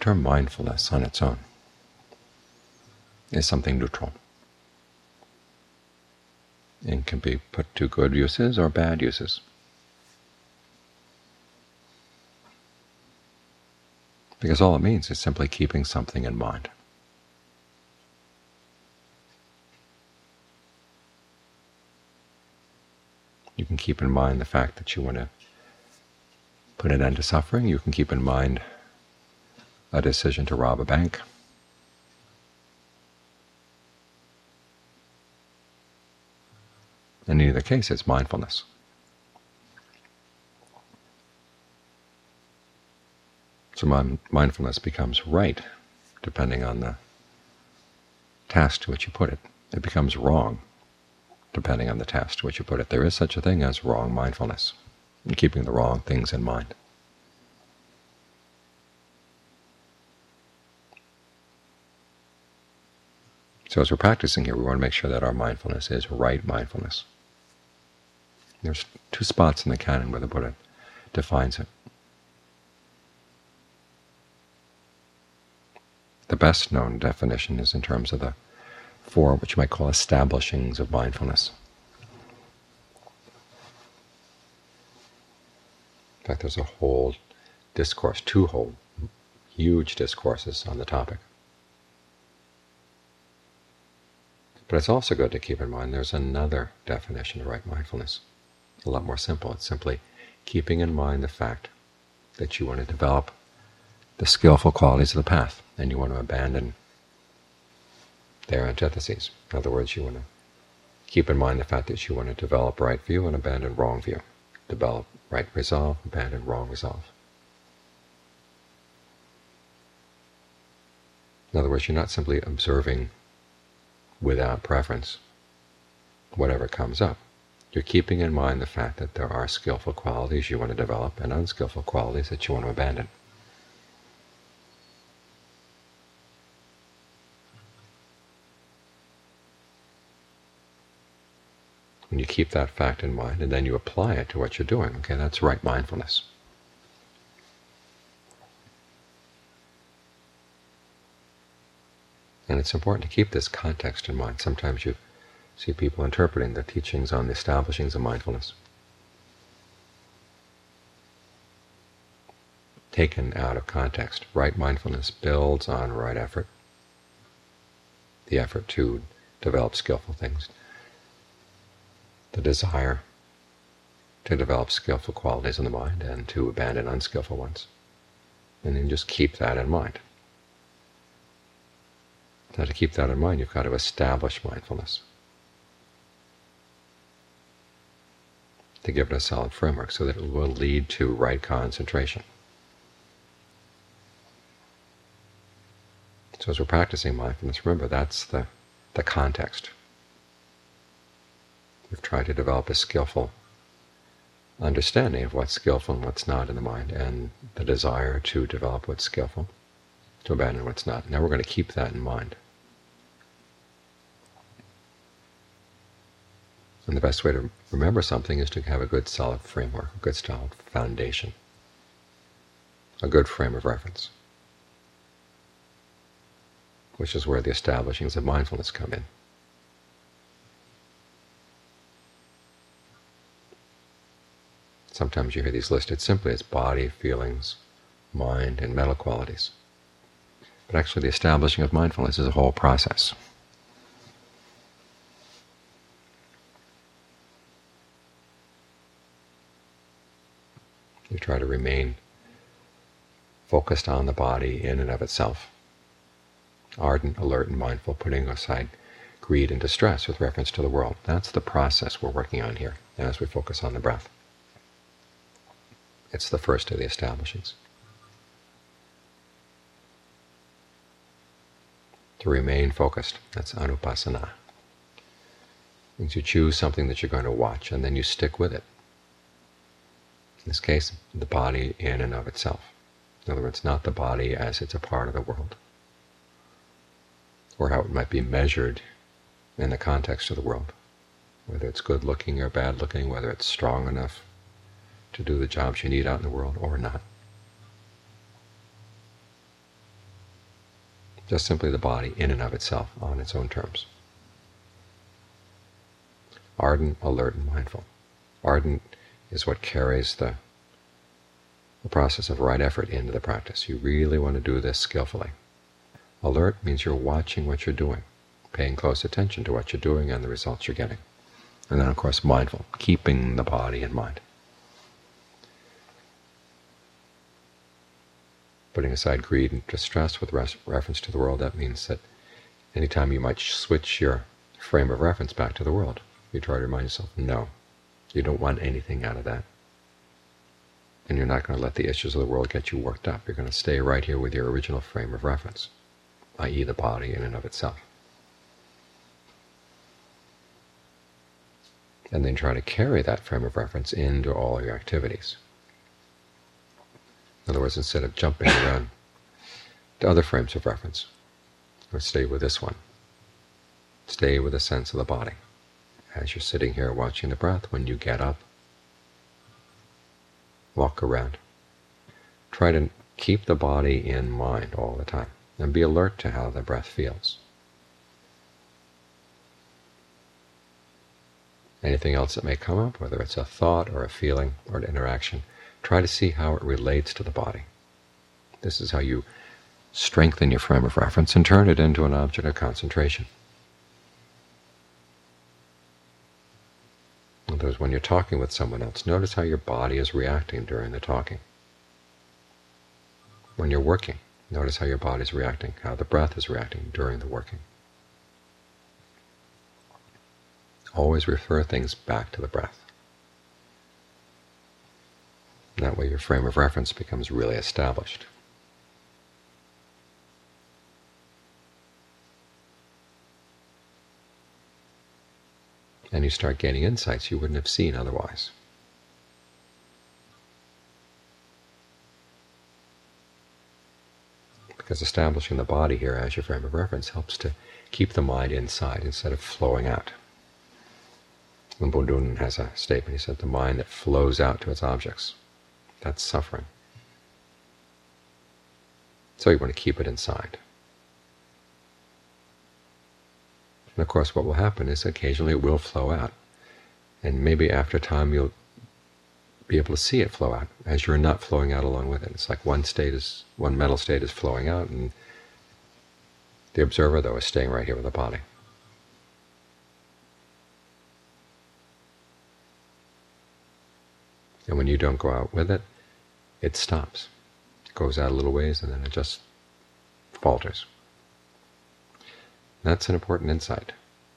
term mindfulness on its own is something neutral and can be put to good uses or bad uses. Because all it means is simply keeping something in mind. You can keep in mind the fact that you want to put an end to suffering. You can keep in mind a decision to rob a bank. In either case, it's mindfulness. So mindfulness becomes right depending on the task to which you put it. It becomes wrong depending on the task to which you put it. There is such a thing as wrong mindfulness, keeping the wrong things in mind. So as we're practicing here, we want to make sure that our mindfulness is right mindfulness. There's two spots in the canon where the Buddha defines it. The best known definition is in terms of the four, which you might call establishings of mindfulness. In fact, there's a whole discourse, two whole huge discourses on the topic. But it's also good to keep in mind there's another definition of right mindfulness, a lot more simple. It's simply keeping in mind the fact that you want to develop the skillful qualities of the path, and you want to abandon their antitheses. In other words, you want to keep in mind the fact that you want to develop right view and abandon wrong view, develop right resolve, abandon wrong resolve. In other words, you're not simply observing without preference whatever comes up. You're keeping in mind the fact that there are skillful qualities you want to develop and unskillful qualities that you want to abandon. When you keep that fact in mind and then you apply it to what you're doing, okay, that's right mindfulness. And it's important to keep this context in mind. Sometimes you see people interpreting the teachings on the establishings of mindfulness taken out of context. Right mindfulness builds on right effort, the effort to develop skillful things, the desire to develop skillful qualities in the mind and to abandon unskillful ones. And then just keep that in mind. Now, to keep that in mind, you've got to establish mindfulness, to give it a solid framework so that it will lead to right concentration. So as we're practicing mindfulness, remember that's the context. We've tried to develop a skillful understanding of what's skillful and what's not in the mind, and the desire to develop what's skillful, to abandon what's not. Now we're going to keep that in mind. And the best way to remember something is to have a good solid framework, a good solid foundation, a good frame of reference, which is where the establishings of mindfulness come in. Sometimes you hear these listed simply as body, feelings, mind, and mental qualities. But actually the establishing of mindfulness is a whole process. You try to remain focused on the body in and of itself, ardent, alert, and mindful, putting aside greed and distress with reference to the world. That's the process we're working on here as we focus on the breath. It's the first of the establishings. To remain focused, that's anupassana. It means you choose something that you're going to watch and then you stick with it. In this case, the body in and of itself. In other words, not the body as it's a part of the world, or how it might be measured in the context of the world, whether it's good looking or bad looking, whether it's strong enough to do the jobs you need out in the world or not. Just simply the body in and of itself on its own terms. Ardent, alert, and mindful. Ardent is what carries the process of right effort into the practice. You really want to do this skillfully. Alert means you're watching what you're doing, paying close attention to what you're doing and the results you're getting. And then, of course, mindful, keeping the body in mind. Putting aside greed and distress with reference to the world, that means that anytime you might switch your frame of reference back to the world, you try to remind yourself, no, you don't want anything out of that. And you're not going to let the issues of the world get you worked up. You're going to stay right here with your original frame of reference, i.e. the body in and of itself. And then try to carry that frame of reference into all your activities. In other words, instead of jumping around to other frames of reference, or stay with this one. Stay with a sense of the body. As you're sitting here watching the breath, when you get up, walk around. Try to keep the body in mind all the time, and be alert to how the breath feels. Anything else that may come up, whether it's a thought or a feeling or an interaction, try to see how it relates to the body. This is how you strengthen your frame of reference and turn it into an object of concentration. In other words, when you're talking with someone else, notice how your body is reacting during the talking. When you're working, notice how your body is reacting, how the breath is reacting during the working. Always refer things back to the breath. That way your frame of reference becomes really established. And you start gaining insights you wouldn't have seen otherwise. Because establishing the body here as your frame of reference helps to keep the mind inside instead of flowing out. When Bondun has a statement, he said, the mind that flows out to its objects, that's suffering. So you want to keep it inside. And of course what will happen is occasionally it will flow out. And maybe after time you'll be able to see it flow out as you're not flowing out along with it. It's like one mental state is flowing out, and the observer, though, is staying right here with the body. And when you don't go out with it, it stops. It goes out a little ways and then it just falters. That's an important insight.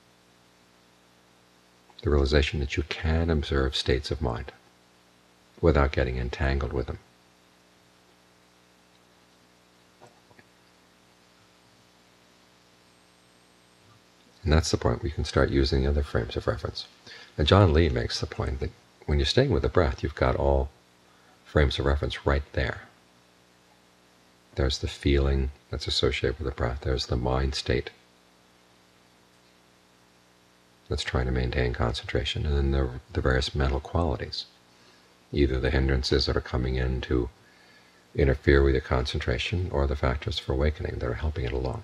The realization that you can observe states of mind without getting entangled with them. And that's the point where you can start using the other frames of reference. And John Lee makes the point that when you're staying with the breath, you've got all frames of reference right there. There's the feeling that's associated with the breath. There's the mind state that's trying to maintain concentration. And then the various mental qualities, either the hindrances that are coming in to interfere with your concentration or the factors for awakening that are helping it along.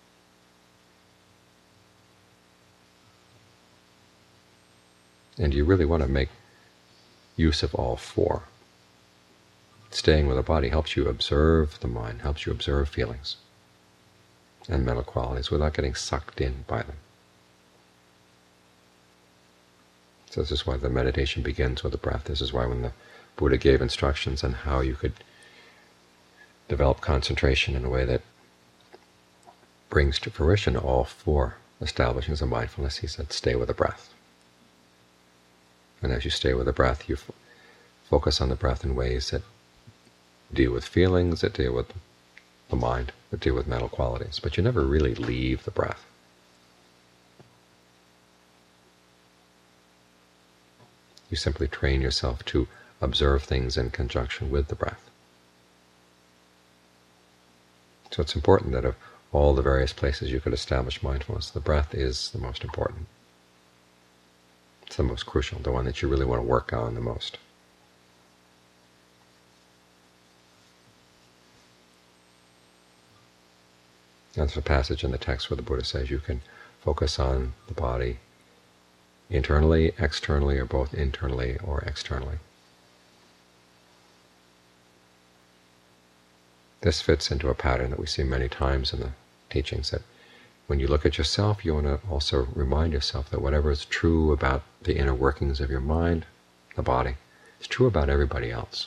And you really want to make use of all four. Staying with the body helps you observe the mind, helps you observe feelings and mental qualities without getting sucked in by them. So this is why the meditation begins with the breath. This is why when the Buddha gave instructions on how you could develop concentration in a way that brings to fruition all four establishings of mindfulness, he said, stay with the breath. And as you stay with the breath, you focus on the breath in ways that deal with feelings, that deal with the mind, that deal with mental qualities. But you never really leave the breath. You simply train yourself to observe things in conjunction with the breath. So it's important that of all the various places you could establish mindfulness, the breath is the most important. It's the most crucial, the one that you really want to work on the most. There's a passage in the text where the Buddha says you can focus on the body internally, externally, or both internally or externally. This fits into a pattern that we see many times in the teachings, that when you look at yourself, you want to also remind yourself that whatever is true about the inner workings of your mind, the body, is true about everybody else.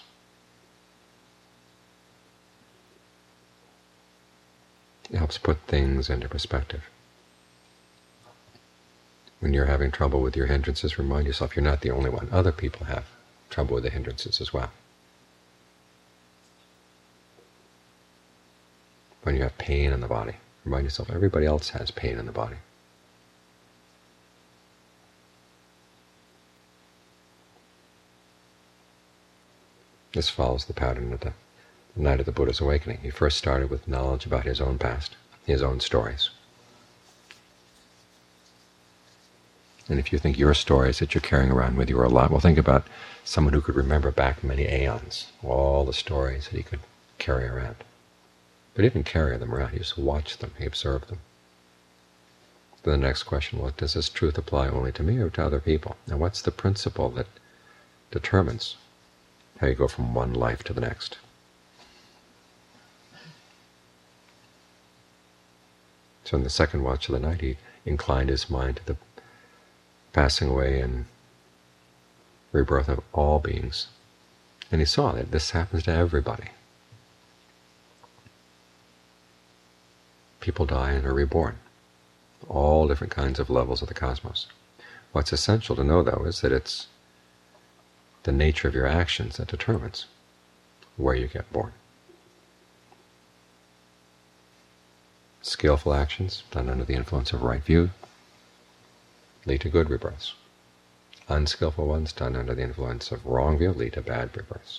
It helps put things into perspective. When you're having trouble with your hindrances, remind yourself you're not the only one. Other people have trouble with the hindrances as well. When you have pain in the body, remind yourself everybody else has pain in the body. This follows the pattern of the night of the Buddha's awakening. He first started with knowledge about his own past, his own stories. And if you think your stories that you're carrying around with you are a lot, well, think about someone who could remember back many aeons, all the stories that he could carry around. But he didn't carry them around, he just watched them, he observed them. Then the next question, well, does this truth apply only to me or to other people? Now, what's the principle that determines how you go from one life to the next? So in the second watch of the night, he inclined his mind to the passing away and rebirth of all beings. And he saw that this happens to everybody. People die and are reborn, all different kinds of levels of the cosmos. What's essential to know, though, is that it's the nature of your actions that determines where you get born. Skillful actions done under the influence of right view lead to good rebirths. Unskillful ones done under the influence of wrong view lead to bad rebirths.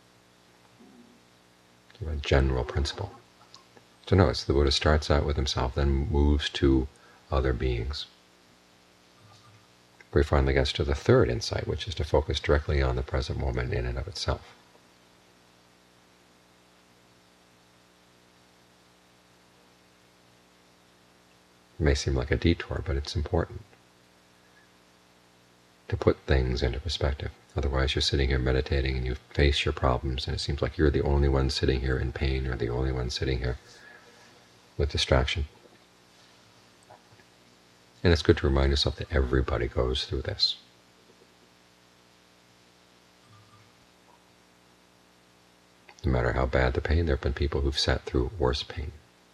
A general principle. So notice the Buddha starts out with himself, then moves to other beings. Where he finally gets to the third insight, which is to focus directly on the present moment in and of itself. It may seem like a detour, but it's important to put things into perspective. Otherwise you're sitting here meditating and you face your problems and it seems like you're the only one sitting here in pain or the only one sitting here with distraction. And it's good to remind yourself that everybody goes through this. No matter how bad the pain, there have been people who've sat through worse pain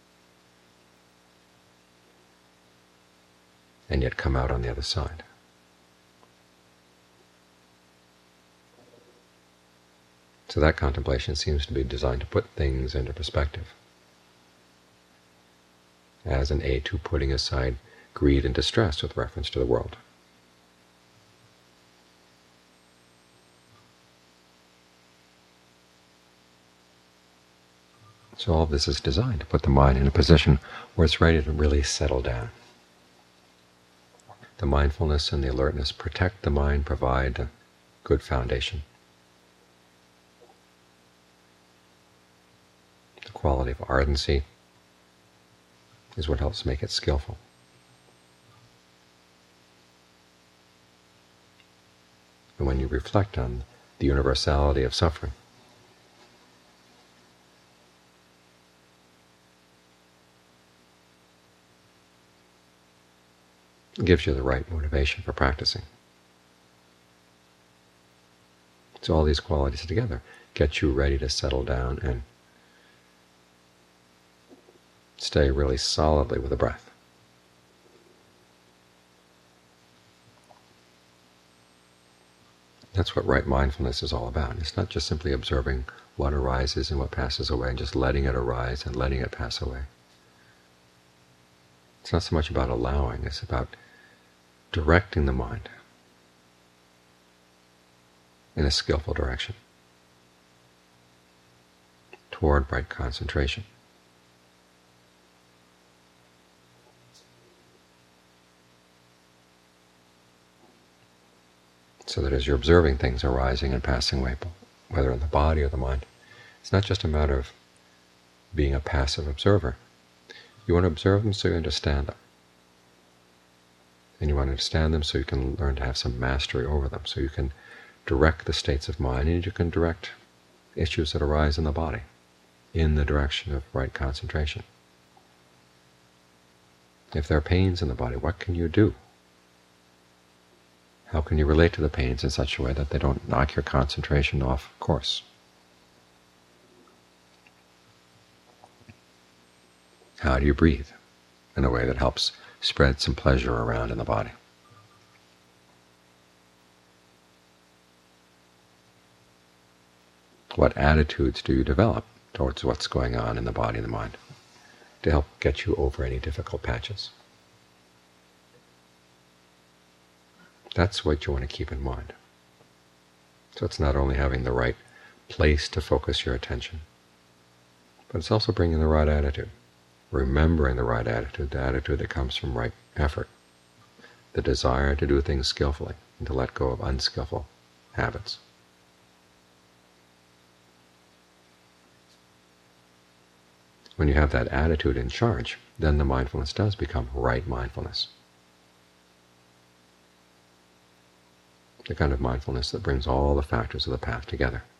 and yet come out on the other side. So that contemplation seems to be designed to put things into perspective as an aid to putting aside greed and distress with reference to the world. So all of this is designed to put the mind in a position where it's ready to really settle down. The mindfulness and the alertness protect the mind, provide a good foundation. The quality of ardency is what helps make it skillful. And when you reflect on the universality of suffering, it gives you the right motivation for practicing. So all these qualities together get you ready to settle down and stay really solidly with the breath. That's what right mindfulness is all about. It's not just simply observing what arises and what passes away and just letting it arise and letting it pass away. It's not so much about allowing, it's about directing the mind in a skillful direction toward right concentration. So that as you're observing things arising and passing away, whether in the body or the mind, it's not just a matter of being a passive observer. You want to observe them so you understand them. And you want to understand them so you can learn to have some mastery over them, so you can direct the states of mind, and you can direct issues that arise in the body in the direction of right concentration. If there are pains in the body, what can you do? How can you relate to the pains in such a way that they don't knock your concentration off course? How do you breathe in a way that helps spread some pleasure around in the body? What attitudes do you develop towards what's going on in the body and the mind to help get you over any difficult patches? That's what you want to keep in mind. So it's not only having the right place to focus your attention, but it's also bringing the right attitude, remembering the right attitude, the attitude that comes from right effort, the desire to do things skillfully and to let go of unskillful habits. When you have that attitude in charge, then the mindfulness does become right mindfulness. The kind of mindfulness that brings all the factors of the path together.